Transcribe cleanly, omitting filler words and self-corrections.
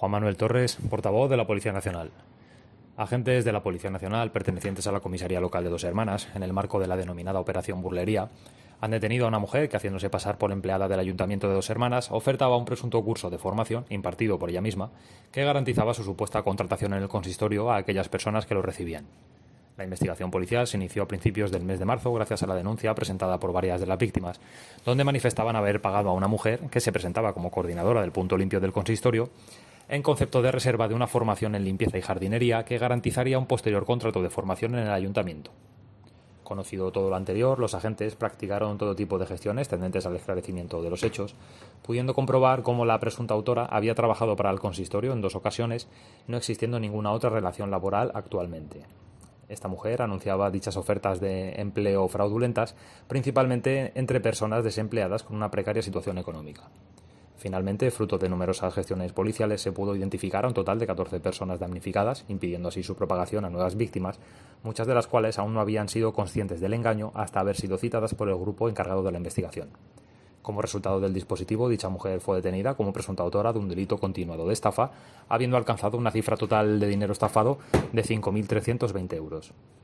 Juan Manuel Torres, portavoz de la Policía Nacional. Agentes de la Policía Nacional, pertenecientes a la comisaría local de Dos Hermanas, en el marco de la denominada Operación Burlería, han detenido a una mujer que, haciéndose pasar por empleada del Ayuntamiento de Dos Hermanas, ofertaba un presunto curso de formación, impartido por ella misma, que garantizaba su supuesta contratación en el consistorio a aquellas personas que lo recibían. La investigación policial se inició a principios del mes de marzo gracias a la denuncia presentada por varias de las víctimas, donde manifestaban haber pagado a una mujer, que se presentaba como coordinadora del punto limpio del consistorio, en concepto de reserva de una formación en limpieza y jardinería que garantizaría un posterior contrato de formación en el ayuntamiento. Conocido todo lo anterior, los agentes practicaron todo tipo de gestiones tendentes al esclarecimiento de los hechos, pudiendo comprobar cómo la presunta autora había trabajado para el consistorio en 2 ocasiones, no existiendo ninguna otra relación laboral actualmente. Esta mujer anunciaba dichas ofertas de empleo fraudulentas, principalmente entre personas desempleadas con una precaria situación económica. Finalmente, fruto de numerosas gestiones policiales, se pudo identificar a un total de 14 personas damnificadas, impidiendo así su propagación a nuevas víctimas, muchas de las cuales aún no habían sido conscientes del engaño hasta haber sido citadas por el grupo encargado de la investigación. Como resultado del dispositivo, dicha mujer fue detenida como presunta autora de un delito continuado de estafa, habiendo alcanzado una cifra total de dinero estafado de 5.320 euros.